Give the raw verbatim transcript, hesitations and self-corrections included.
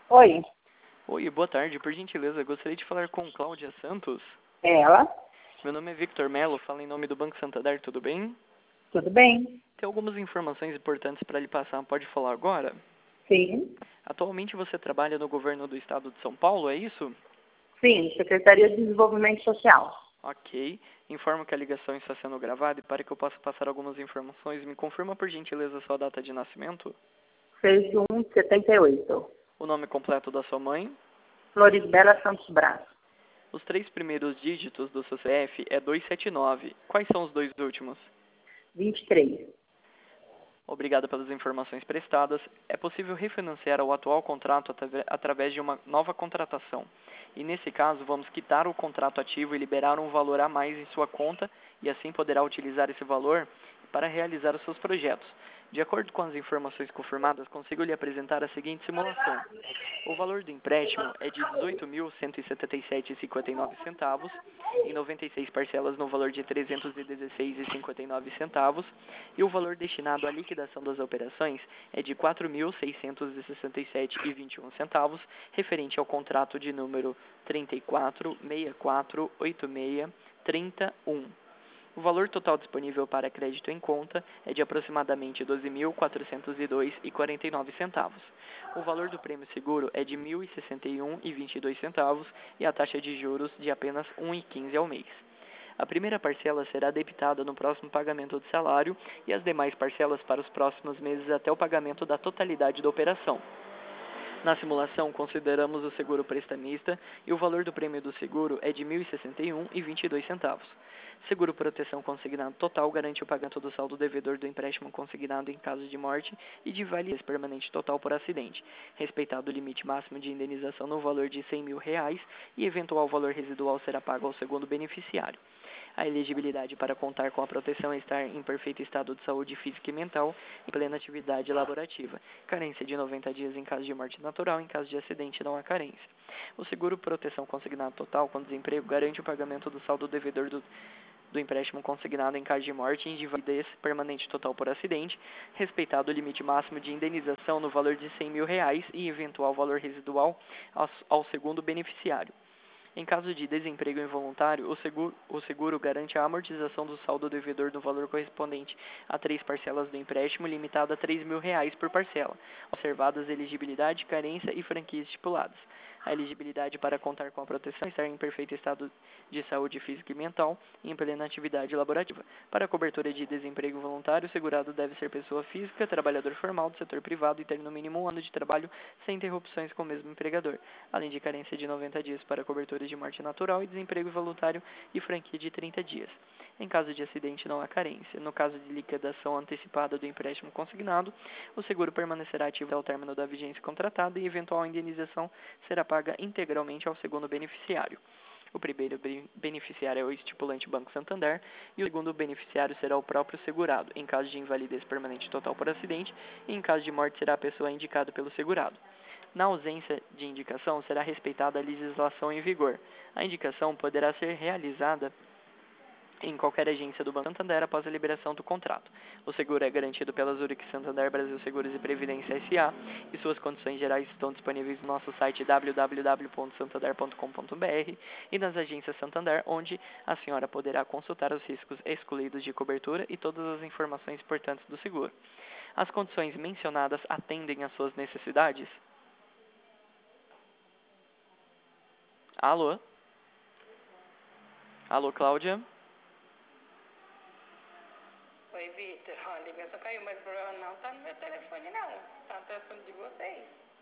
Oi, Oi, boa tarde. Por gentileza, gostaria de falar com Cláudia Santos. é ela? Meu nome é Victor Melo, falo em nome do Banco Santander, tudo bem? Tudo bem? Tem algumas informações importantes para lhe passar, pode falar agora? Sim. Atualmente você trabalha no governo do estado de São Paulo, é isso? Sim, Secretaria de Desenvolvimento Social. Ok. Informo que a ligação está sendo gravada e para que eu possa passar algumas informações, me confirma por gentileza sua data de nascimento, seis de um de setenta e oito. o nome completo da sua mãe, Florisbela Santos Braz. os três primeiros dígitos do seu C P F é duzentos e setenta e nove. Quais são os dois últimos? vinte e três. Obrigado pelas informações prestadas. É possível refinanciar o atual contrato atra- através de uma nova contratação. E nesse caso, vamos quitar o contrato ativo e liberar um valor a mais em sua conta e assim poderá utilizar esse valor para realizar os seus projetos. De acordo com as informações confirmadas, consigo lhe apresentar a seguinte simulação. O valor do empréstimo é de dezoito mil cento e setenta e sete vírgula cinquenta e nove centavos, em noventa e seis parcelas no valor de trezentos e dezesseis vírgula cinquenta e nove centavos, e o valor destinado à liquidação das operações é de quatro mil seiscentos e sessenta e sete vírgula vinte e um centavos, referente ao contrato de número trinta e quatro, sessenta e quatro, oitenta e seis, trinta e um. O valor total disponível para crédito em conta é de aproximadamente doze mil quatrocentos e dois vírgula quarenta e nove centavos. O valor do prêmio seguro é de mil e sessenta e um vírgula vinte e dois centavos e a taxa de juros de apenas um vírgula quinze ao mês. A primeira parcela será debitada no próximo pagamento do salário e as demais parcelas para os próximos meses até o pagamento da totalidade da operação. Na simulação, consideramos o seguro prestamista e o valor do prêmio do seguro é de mil e sessenta e um vírgula vinte e dois centavos. Seguro proteção consignado total garante o pagamento do saldo devedor do empréstimo consignado em caso de morte e de validez permanente total por acidente, respeitado o limite máximo de indenização no valor de cem mil reais e eventual valor residual será pago ao segundo beneficiário. A elegibilidade para contar com a proteção é estar em perfeito estado de saúde física e mental em plena atividade laborativa. Carência de noventa dias em caso de morte natural, em caso de acidente não há carência. O seguro proteção consignado total com desemprego garante o pagamento do saldo devedor do, do empréstimo consignado em caso de morte e invalidez permanente total por acidente, respeitado o limite máximo de indenização no valor de cem mil reais e eventual valor residual ao, ao segundo beneficiário. Em caso de desemprego involuntário, o seguro, o seguro garante a amortização do saldo devedor no valor correspondente a três parcelas do empréstimo, limitado a três mil reais por parcela, observadas elegibilidade, carência e franquias estipuladas. A elegibilidade para contar com a proteção é estar em perfeito estado de saúde física e mental e em plena atividade laborativa. Para a cobertura de desemprego voluntário, o segurado deve ser pessoa física, trabalhador formal do setor privado e ter no mínimo um ano de trabalho sem interrupções com o mesmo empregador, além de carência de noventa dias para cobertura de morte natural e desemprego voluntário e franquia de trinta dias. Em caso de acidente, não há carência. No caso de liquidação antecipada do empréstimo consignado, o seguro permanecerá ativo até o término da vigência contratada e eventual indenização será paga integralmente ao segundo beneficiário. O primeiro beneficiário é o estipulante Banco Santander e o segundo beneficiário será o próprio segurado, em caso de invalidez permanente total por acidente, e em caso de morte será a pessoa indicada pelo segurado. Na ausência de indicação, será respeitada a legislação em vigor. A indicação poderá ser realizada em qualquer agência do Banco Santander após a liberação do contrato. O seguro é garantido pela Zurich Santander Brasil Seguros e Previdência S A e suas condições gerais estão disponíveis no nosso site w w w ponto santander ponto com ponto b r e nas agências Santander, onde a senhora poderá consultar os riscos excluídos de cobertura e todas as informações importantes do seguro. As condições mencionadas atendem às suas necessidades? Alô? Alô, Cláudia? Oi, Vitor. Ó, a ligação caiu, mas o problema não tá no meu telefone, não. Tá no telefone de vocês.